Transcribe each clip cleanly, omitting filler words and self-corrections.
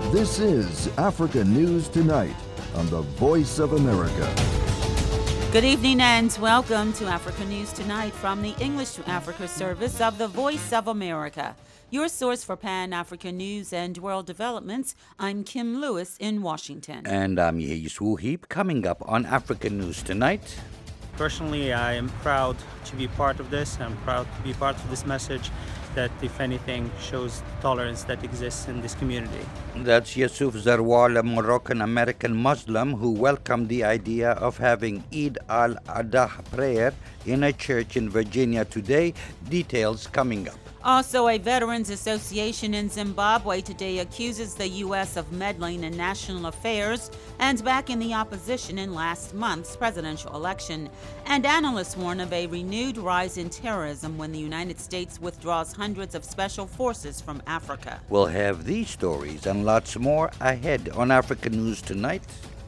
This is Africa News Tonight on the Voice of America. Good evening and welcome to Africa News Tonight from the English to Africa service of the Voice of America. Your source for Pan-African news and world developments. I'm Kim Lewis in Washington. And I'm Yeis Wuheep. Coming up on African News Tonight. Personally, I am proud to be part of this. I'm proud to be part of this message that, if anything, shows tolerance that exists in this community. That's Yusuf Zarwal, a Moroccan-American Muslim who welcomed the idea of having Eid al-Adha prayer in a church in Virginia today. Details coming up. Also, a Veterans Association in Zimbabwe today accuses the U.S. of meddling in national affairs and backing the opposition in last month's presidential election. And analysts warn of a renewed rise in terrorism when the United States withdraws hundreds of special forces from Africa. We'll have these stories and lots more ahead on African News Tonight.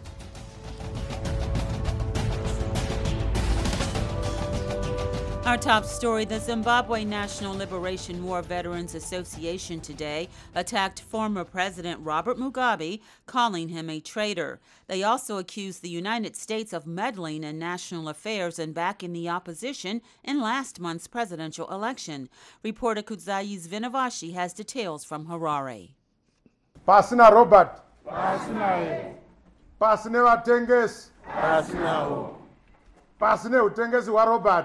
Our top story, the Zimbabwe National Liberation War Veterans Association today attacked former President Robert Mugabe, calling him a traitor. They also accused the United States of meddling in national affairs and backing the opposition in last month's presidential election. Reporter Kudzai Svinavashi has details from Harare. Pasina Robert. Pasina. Pasine watengesi. Pasina. Pasine utengesi wa Robert.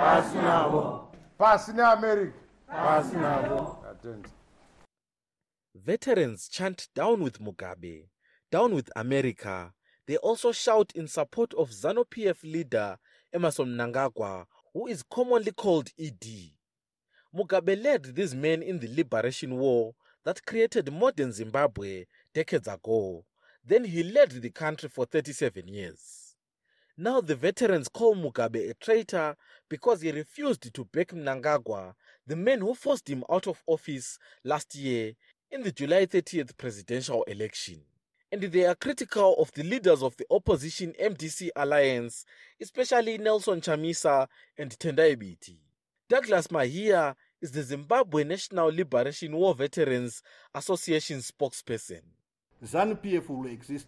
Veterans chant down with Mugabe, down with America. They also shout in support of ZANU-PF leader Emmerson Mnangagwa, who is commonly called ED. Mugabe led these men in the liberation war that created modern Zimbabwe decades ago. Then he led the country for 37 years. Now the veterans call Mugabe a traitor because he refused to back Mnangagwa, the man who forced him out of office last year in the July 30th presidential election. And they are critical of the leaders of the opposition MDC alliance, especially Nelson Chamisa and Tendai Biti. Douglas Mahia is the Zimbabwe National Liberation War Veterans Association spokesperson. ZANU-PF will exist.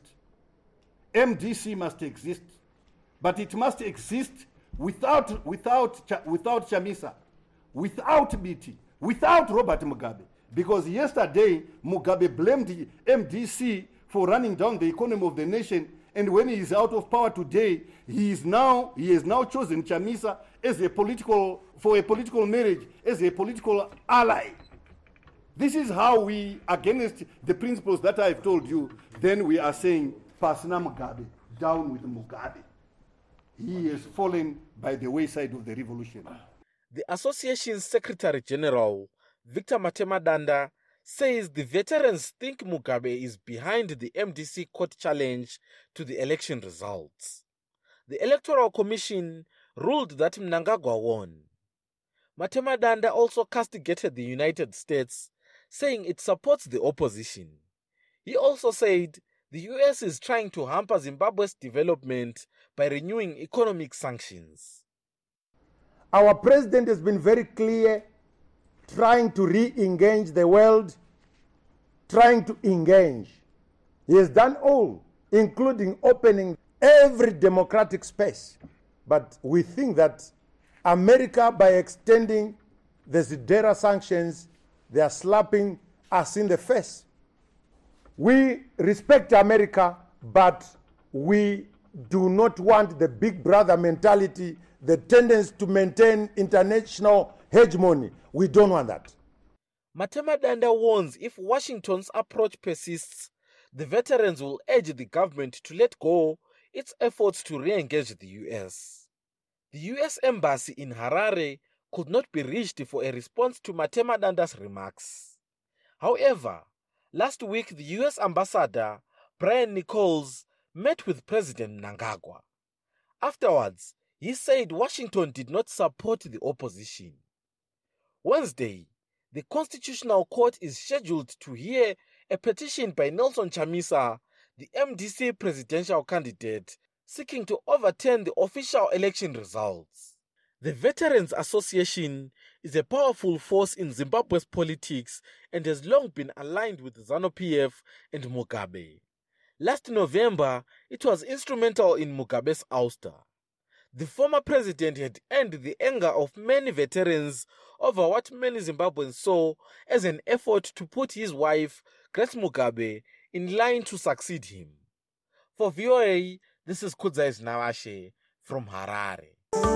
MDC must exist. But it must exist without Chamisa, without Biti, without Robert Mugabe. Because yesterday, Mugabe blamed the MDC for running down the economy of the nation. And when he is out of power today, he has now chosen Chamisa as for a political marriage, as a political ally. This is how we, against the principles that I've told you, then we are saying, Pasina Mugabe, down with Mugabe. He has fallen by the wayside of the revolution. The association's Secretary General, Victor Matemadanda, says the veterans think Mugabe is behind the MDC court challenge to the election results. The Electoral Commission ruled that Mnangagwa won. Matemadanda also castigated the United States, saying it supports the opposition. He also said the U.S. is trying to hamper Zimbabwe's development by renewing economic sanctions. Our president has been very clear, trying to re-engage the world, trying to engage. He has done all, including opening every democratic space. But we think that America, by extending the Zidera sanctions, they are slapping us in the face. We respect America, but we do not want the big brother mentality, the tendency to maintain international hegemony. We don't want that. Matemadanda warns if Washington's approach persists, the veterans will urge the government to let go its efforts to re-engage the U.S. The U.S. Embassy in Harare could not be reached for a response to Matemadanda's remarks. However, last week the U.S. Ambassador, Brian Nichols, met with President Mnangagwa. Afterwards, he said Washington did not support the opposition. Wednesday, the Constitutional Court is scheduled to hear a petition by Nelson Chamisa, the MDC presidential candidate, seeking to overturn the official election results. The Veterans Association is a powerful force in Zimbabwe's politics and has long been aligned with ZANU-PF and Mugabe. Last November, it was instrumental in Mugabe's ouster. The former president had earned the anger of many veterans over what many Zimbabweans saw as an effort to put his wife, Grace Mugabe, in line to succeed him. For VOA, this is Kudzais Nawashe from Harare.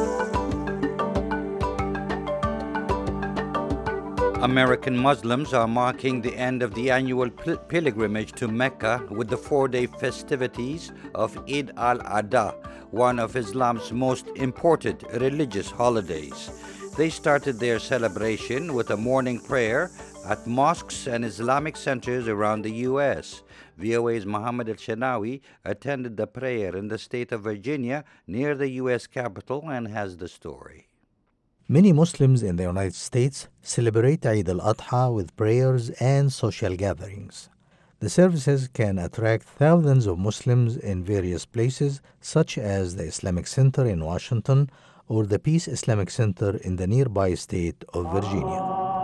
American Muslims are marking the end of the annual pilgrimage to Mecca with the 4-day festivities of Eid al-Adha, one of Islam's most important religious holidays. They started their celebration with a morning prayer at mosques and Islamic centers around the U.S. VOA's Mohammed El-Shenawi attended the prayer in the state of Virginia near the U.S. Capitol and has the story. Many Muslims in the United States celebrate Eid al-Adha with prayers and social gatherings. The services can attract thousands of Muslims in various places, such as the Islamic Center in Washington or the Peace Islamic Center in the nearby state of Virginia.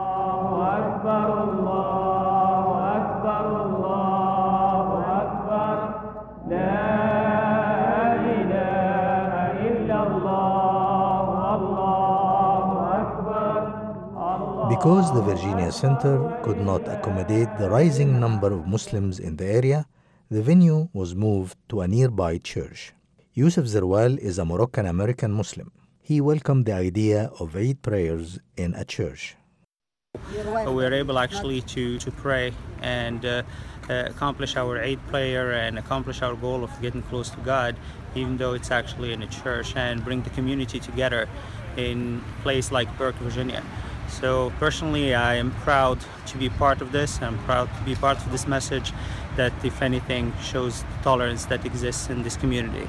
Because the Virginia Center could not accommodate the rising number of Muslims in the area, the venue was moved to a nearby church. Yusuf Zerwal is a Moroccan-American Muslim. He welcomed the idea of Eid prayers in a church. We were able actually to pray and accomplish our Eid prayer and accomplish our goal of getting close to God, even though it's actually in a church, and bring the community together in a place like Burke, Virginia. So personally, I am proud to be part of this. I'm proud to be part of this message that, if anything, shows tolerance that exists in this community.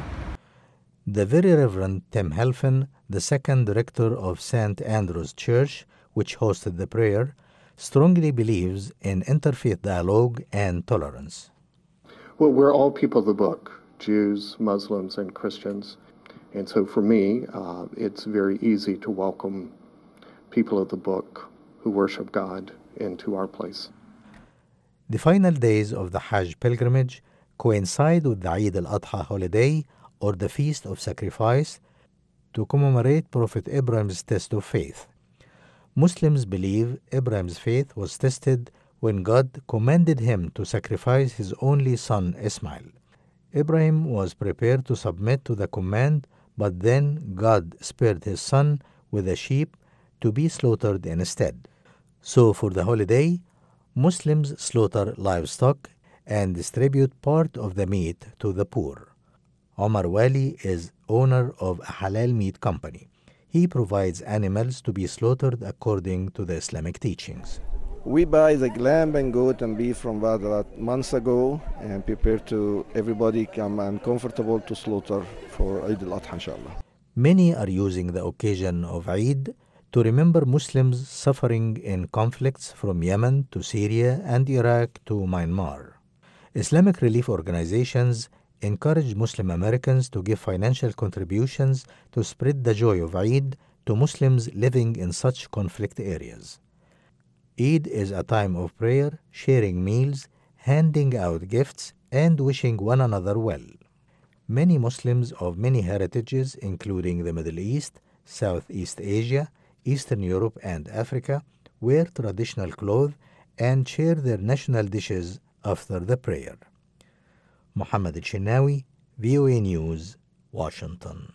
The Very Reverend Tim Helfen, the second director of St. Andrew's Church, which hosted the prayer, strongly believes in interfaith dialogue and tolerance. Well, we're all people of the book, Jews, Muslims, and Christians. And so for me, it's very easy to welcome people of the book who worship God into our place. The final days of the Hajj pilgrimage coincide with the Eid al-Adha holiday, or the Feast of Sacrifice, to commemorate Prophet Abraham's test of faith. Muslims believe Abraham's faith was tested when God commanded him to sacrifice his only son Ismail. Abraham was prepared to submit to the command, but then God spared his son with a sheep to be slaughtered instead. So for the holiday, Muslims slaughter livestock and distribute part of the meat to the poor. Omar Wali is owner of a halal meat company. He provides animals to be slaughtered according to the Islamic teachings. We buy the lamb and goat and beef from Badrat months ago and prepare to everybody come and comfortable to slaughter for Eid al-Adha, inshallah. Many are using the occasion of Eid to remember Muslims suffering in conflicts from Yemen to Syria and Iraq to Myanmar. Islamic relief organizations encourage Muslim Americans to give financial contributions to spread the joy of Eid to Muslims living in such conflict areas. Eid is a time of prayer, sharing meals, handing out gifts, and wishing one another well. Many Muslims of many heritages, including the Middle East, Southeast Asia, Eastern Europe, and Africa, wear traditional clothes and share their national dishes after the prayer. Mohammed El-Shenawi, VOA News, Washington.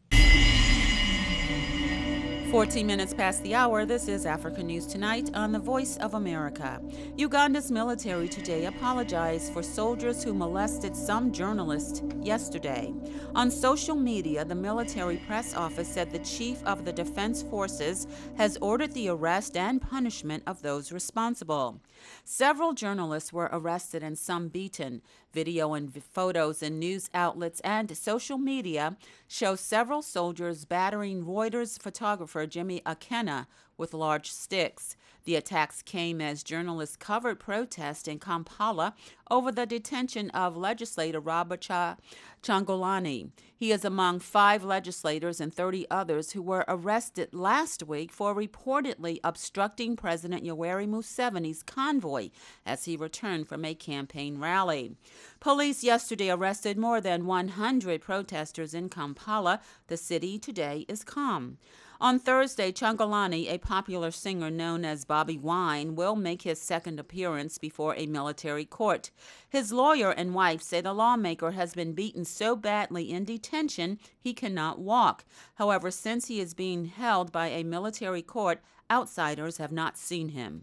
14 minutes past the hour, this is Africa News Tonight on the Voice of America. Uganda's military today apologized for soldiers who molested some journalists yesterday. On social media, the military press office said the chief of the defense forces has ordered the arrest and punishment of those responsible. Several journalists were arrested and some beaten. Video and photos in news outlets and social media show several soldiers battering Reuters photographers photographer Jimmy Akena with large sticks. The attacks came as journalists covered protests in Kampala over the detention of legislator Robert Kyagulanyi. He is among 5 legislators and 30 others who were arrested last week for reportedly obstructing President Yoweri Museveni's convoy as he returned from a campaign rally. Police yesterday arrested more than 100 protesters in Kampala. The city today is calm. On Thursday, Kyagulanyi, a popular singer known as Bobby Wine, will make his second appearance before a military court. His lawyer and wife say the lawmaker has been beaten so badly in detention he cannot walk. However, since he is being held by a military court, outsiders have not seen him.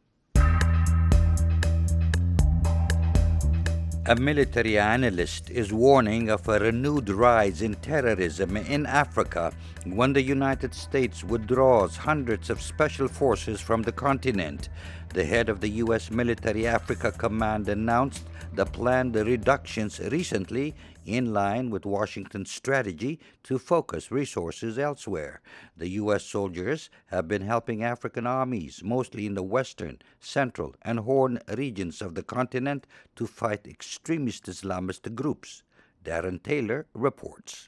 A military analyst is warning of a renewed rise in terrorism in Africa when the United States withdraws hundreds of special forces from the continent. The head of the U.S. Military Africa Command announced the planned reductions recently in line with Washington's strategy to focus resources elsewhere. The U.S. soldiers have been helping African armies, mostly in the western, central, and Horn regions of the continent, to fight extremist Islamist groups. Darren Taylor reports.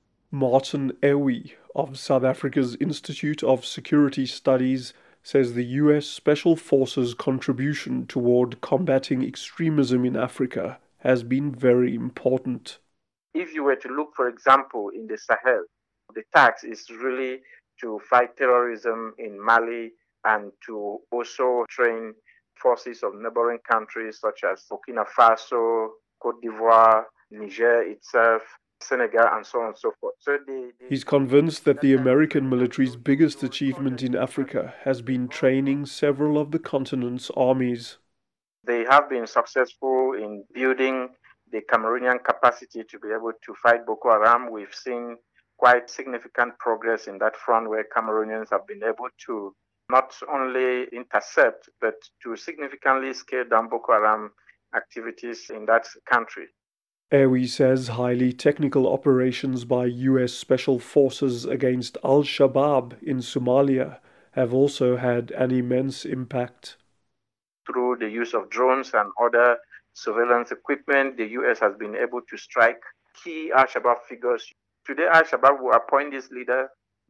Martin Ewi of South Africa's Institute of Security Studies says the U.S. Special Forces' contribution toward combating extremism in Africa has been very important. If you were to look, for example, in the Sahel, the task is really to fight terrorism in Mali and to also train forces of neighboring countries such as Burkina Faso, Cote d'Ivoire, Niger itself, Senegal, and so on and so forth. He's convinced that the American military's biggest achievement in Africa has been training several of the continent's armies. They have been successful in building the Cameroonian capacity to be able to fight Boko Haram. We've seen quite significant progress in that front where Cameroonians have been able to not only intercept, but to significantly scale down Boko Haram activities in that country. Ewi says highly technical operations by U.S. Special Forces against Al-Shabaab in Somalia have also had an immense impact. Through the use of drones and other surveillance equipment, the U.S. has been able to strike key Al-Shabaab figures. Today, Al-Shabaab will appoint this leader.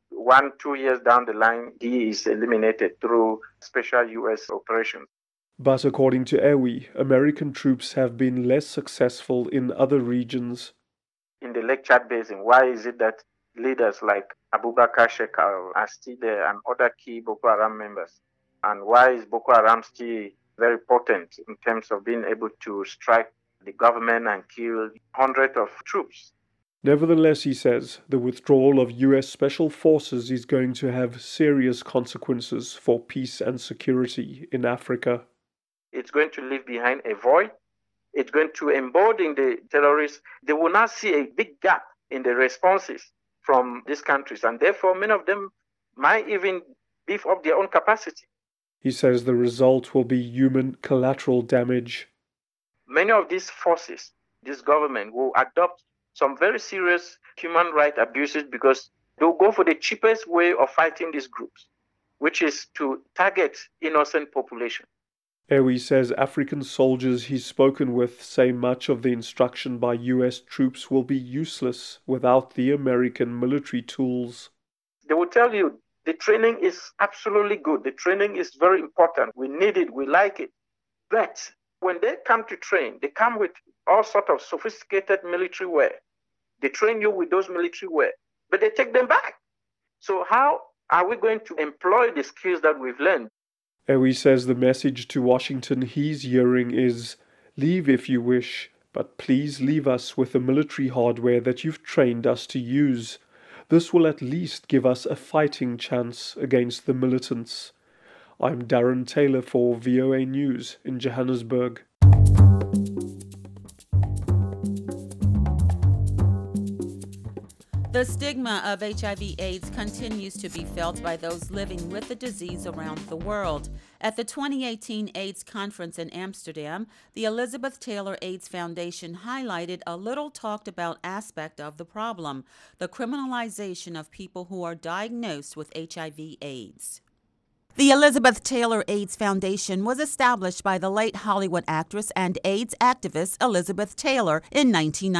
1-2 years down the line, he is eliminated through special U.S. operations. But according to Ewi, American troops have been less successful in other regions. In the Lake Chad Basin, why is it that leaders like Abubakar Shekau are still there and other key Boko Haram members? And why is Boko Haram still very potent in terms of being able to strike the government and kill hundreds of troops? Nevertheless, he says, the withdrawal of U.S. Special Forces is going to have serious consequences for peace and security in Africa. It's going to leave behind a void. It's going to embolden the terrorists. They will now see a big gap in the responses from these countries, and therefore many of them might even beef up their own capacity. He says the result will be human collateral damage. Many of these forces, this government, will adopt some very serious human rights abuses because they'll go for the cheapest way of fighting these groups, which is to target innocent population. Ewi says African soldiers he's spoken with say much of the instruction by U.S. troops will be useless without the American military tools. They will tell you the training is absolutely good. The training is very important. We need it. We like it. But when they come to train, they come with all sorts of sophisticated military wear. They train you with those military wear, but they take them back. So how are we going to employ the skills that we've learned? Ewi says the message to Washington he's hearing is, leave if you wish, but please leave us with the military hardware that you've trained us to use. This will at least give us a fighting chance against the militants. I'm Darren Taylor for VOA News in Johannesburg. The stigma of HIV/AIDS continues to be felt by those living with the disease around the world. At the 2018 AIDS conference in Amsterdam, the Elizabeth Taylor AIDS Foundation highlighted a little talked about aspect of the problem, the criminalization of people who are diagnosed with HIV/AIDS. The Elizabeth Taylor AIDS Foundation was established by the late Hollywood actress and AIDS activist Elizabeth Taylor in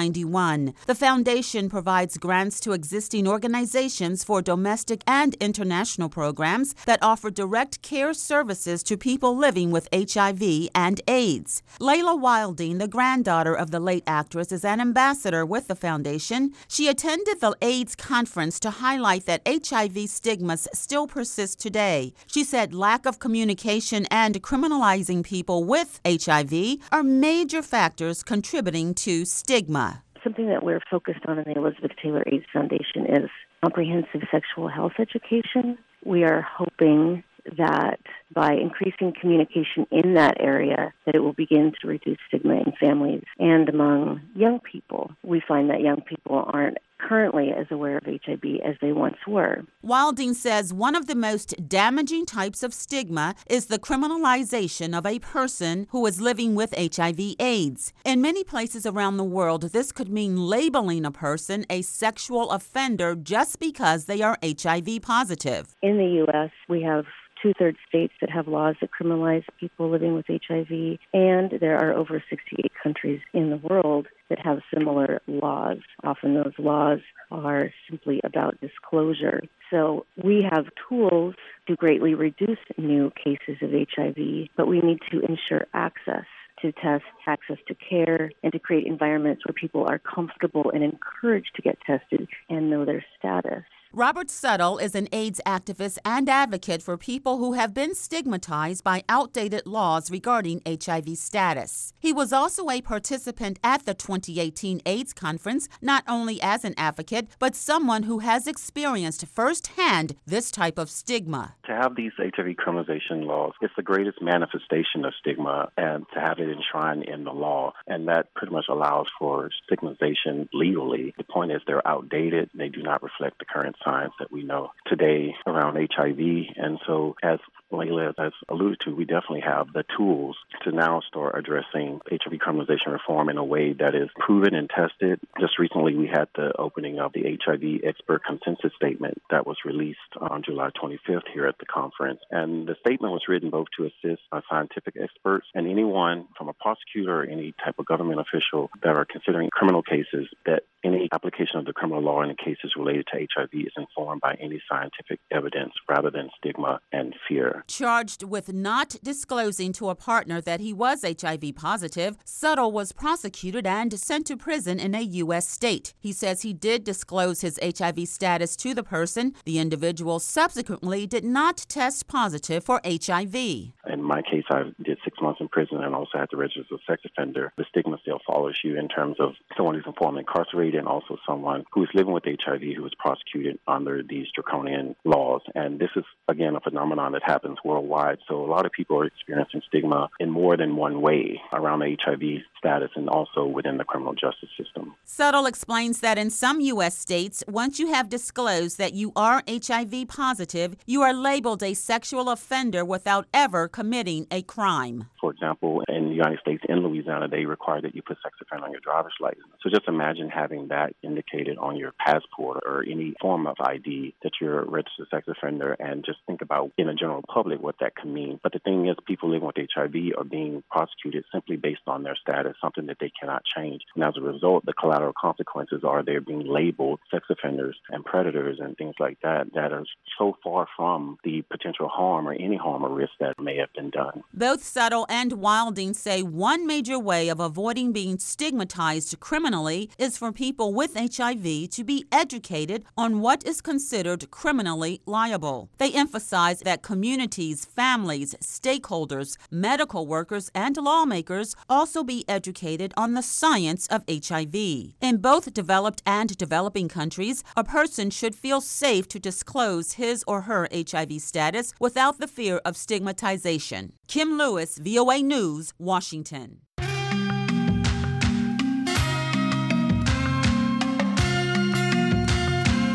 1991. The foundation provides grants to existing organizations for domestic and international programs that offer direct care services to people living with HIV and AIDS. Layla Wilding, the granddaughter of the late actress, is an ambassador with the foundation. She attended the AIDS conference to highlight that HIV stigmas still persist today. She said lack of communication and criminalizing people with HIV are major factors contributing to stigma. Something that we're focused on in the Elizabeth Taylor AIDS Foundation is comprehensive sexual health education. We are hoping that by increasing communication in that area, that it will begin to reduce stigma in families and among young people. We find that young people aren't currently as aware of HIV as they once were. Wilding says one of the most damaging types of stigma is the criminalization of a person who is living with HIV/AIDS. In many places around the world, this could mean labeling a person a sexual offender just because they are HIV positive. In the U.S., we have 2/3 states that have laws that criminalize people living with HIV, and there are over 68 countries in the world that have similar laws. Often those laws are simply about disclosure. So we have tools to greatly reduce new cases of HIV, but we need to ensure access to tests, access to care, and to create environments where people are comfortable and encouraged to get tested and know their status. Robert Suttle is an AIDS activist and advocate for people who have been stigmatized by outdated laws regarding HIV status. He was also a participant at the 2018 AIDS conference, not only as an advocate, but someone who has experienced firsthand this type of stigma. To have these HIV criminalization laws, it's the greatest manifestation of stigma, and to have it enshrined in the law, and that pretty much allows for stigmatization legally. The point is they're outdated. They do not reflect the current science that we know today around HIV. And so, as Layla has alluded to, we definitely have the tools to now start addressing HIV criminalization reform in a way that is proven and tested. Just recently, we had the opening of the HIV Expert Consensus Statement that was released on July 25th here at the conference. And the statement was written both to assist scientific experts and anyone from a prosecutor or any type of government official that are considering criminal cases, that any application of the criminal law in cases related to HIV is informed by any scientific evidence rather than stigma and fear. Charged with not disclosing to a partner that he was HIV positive, Suttle was prosecuted and sent to prison in a U.S. state. He says he did disclose his HIV status to the person. The individual subsequently did not test positive for HIV. In my case, I did 6 months in prison and also had to register as a sex offender. The stigma still follows you in terms of someone who's informally incarcerated and also someone who is living with HIV who is prosecuted under these draconian laws. And this is, again, a phenomenon that happens worldwide. So a lot of people are experiencing stigma in more than one way around the HIV status and also within the criminal justice system. Suttle explains that in some U.S. states, once you have disclosed that you are HIV positive, you are labeled a sexual offender without ever committing a crime. For example, in the United States, in Louisiana, they require that you put sex offender on your driver's license. So just imagine having that indicated on your passport or any form of ID that you're a registered sex offender, and just think about in the general public what that can mean. But the thing is, people living with HIV are being prosecuted simply based on their status, something that they cannot change. And as a result, the collateral consequences are they're being labeled sex offenders and predators and things like that that are so far from the potential harm or any harm or risk that may have been done. Both Suttle and Wilding say one major way of avoiding being stigmatized criminally is for people with HIV to be educated on what is considered criminally liable. They emphasize that communities, families, stakeholders, medical workers, and lawmakers also be educated on the science of HIV. In both developed and developing countries, a person should feel safe to disclose his or her HIV status without the fear of stigmatization. Kim Lewis, VOA News, Washington.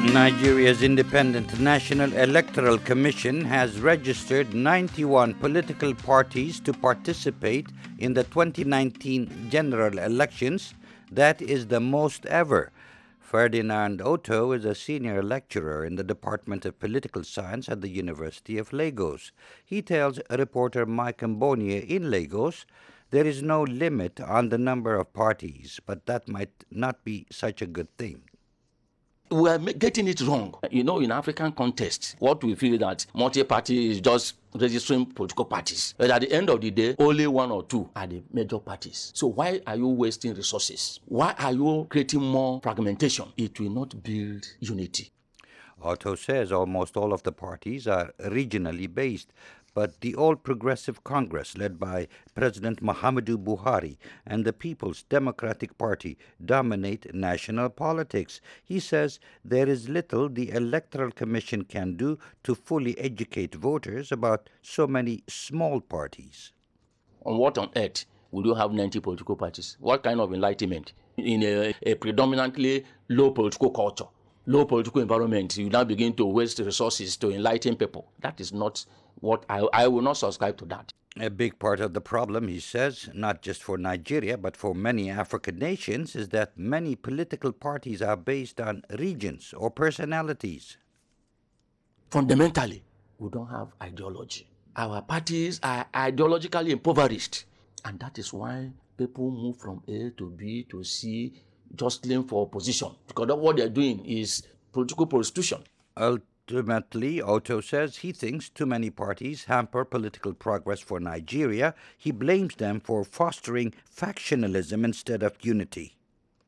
Nigeria's Independent National Electoral Commission has registered 91 political parties to participate in the 2019 general elections. That is the most ever. Ferdinand Otto is a senior lecturer in the Department of Political Science at the University of Lagos. He tells reporter Mike Mbonye in Lagos there is no limit on the number of parties, but that might not be such a good thing. We are getting it wrong. You know, in African context, what we feel that multi-party is just registering political parties. But at the end of the day, only one or two are the major parties. So why are you wasting resources? Why are you creating more fragmentation? It will not build unity. Otto says almost all of the parties are regionally based, but the All Progressive Congress, led by President Muhammadu Buhari, and the People's Democratic Party dominate national politics. He says there is little the Electoral Commission can do to fully educate voters about so many small parties. On what on earth would you have 90 political parties? What kind of enlightenment? In a predominantly low political culture, low political environment, you now begin to waste resources to enlighten people. That is not what I will not subscribe to that. A big part of the problem, he says, not just for Nigeria, but for many African nations, is that many political parties are based on regions or personalities. Fundamentally, we don't have ideology. Our parties are ideologically impoverished. And that is why people move from A to B to C, jostling for position. Because what they're doing is political prostitution. Ultimately, Otto says he thinks too many parties hamper political progress for Nigeria. He blames them for fostering factionalism instead of unity.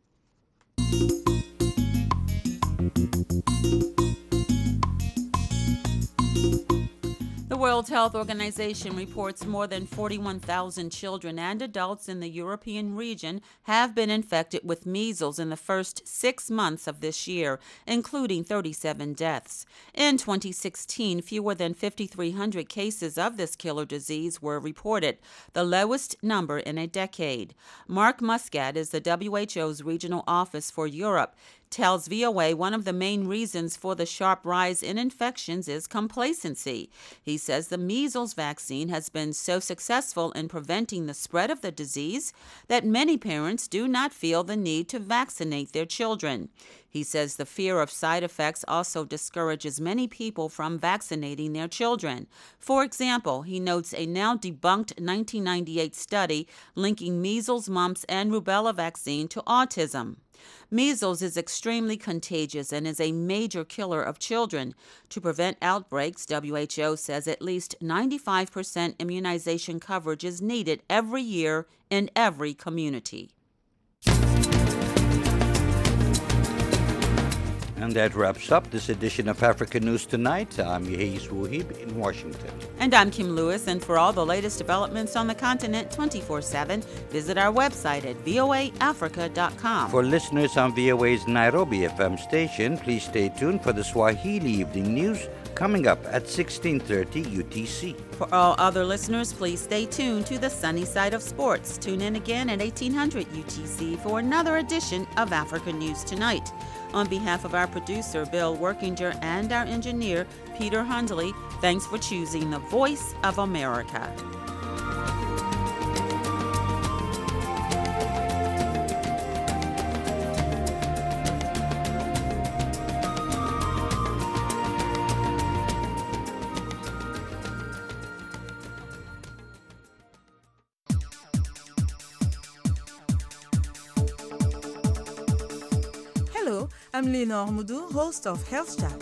The World Health Organization reports more than 41,000 children and adults in the European region have been infected with measles in the first 6 months of this year, including 37 deaths. In 2016, fewer than 5,300 cases of this killer disease were reported, the lowest number in a decade. Mark Muscat is the WHO's regional office for Europe. Tells VOA one of the main reasons for the sharp rise in infections is complacency. He says the measles vaccine has been so successful in preventing the spread of the disease that many parents do not feel the need to vaccinate their children. He says the fear of side effects also discourages many people from vaccinating their children. For example, he notes a now debunked 1998 study linking measles, mumps, and rubella vaccine to autism. Measles is extremely contagious and is a major killer of children. To prevent outbreaks, WHO says at least 95% immunization coverage is needed every year in every community. And that wraps up this edition of Africa News Tonight. I'm Yehiz Wuhib in Washington. And I'm Kim Lewis. And for all the latest developments on the continent 24/7, visit our website at voaafrica.com. For listeners on VOA's Nairobi FM station, please stay tuned for the Swahili Evening News coming up at 16:30 UTC. For all other listeners, please stay tuned to the sunny side of sports. Tune in again at 1800 UTC for another edition of Africa News Tonight. On behalf of our producer, Bill Workinger, and our engineer, Peter Hundley, thanks for choosing the Voice of America. Hello, I'm Lenore Mudu, host of Health Chat.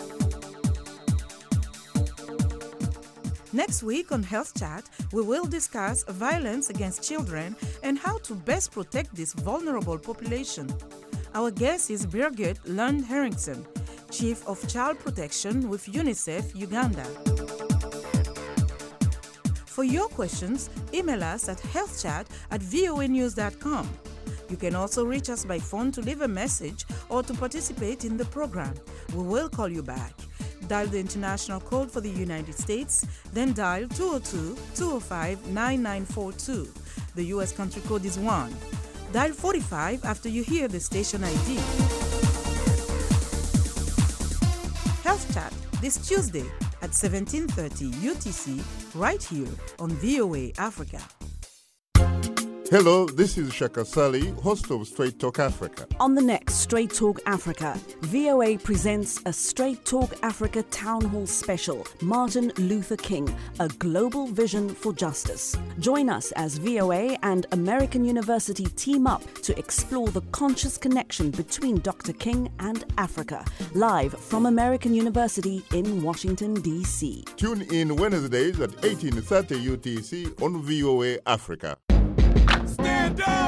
Next week on Health Chat, we will discuss violence against children and how to best protect this vulnerable population. Our guest is Birgit Lund Henriksen, Chief of Child Protection with UNICEF Uganda. For your questions, email us at healthchat@voanews.com. You can also reach us by phone to leave a message or to participate in the program. We will call you back. Dial the international code for the United States, then dial 202-205-9942. The U.S. country code is 1. Dial 45 after you hear the station ID. this Tuesday at 17:30 UTC right here on VOA Africa. Hello, this is Shaka Sali, host of Straight Talk Africa. On the next Straight Talk Africa, VOA presents a Straight Talk Africa Town Hall special, Martin Luther King, A Global Vision for Justice. Join us as VOA and American University team up to explore the conscious connection between Dr. King and Africa, live from American University in Washington, D.C. Tune in Wednesdays at 18:30 UTC on VOA Africa. Stand up!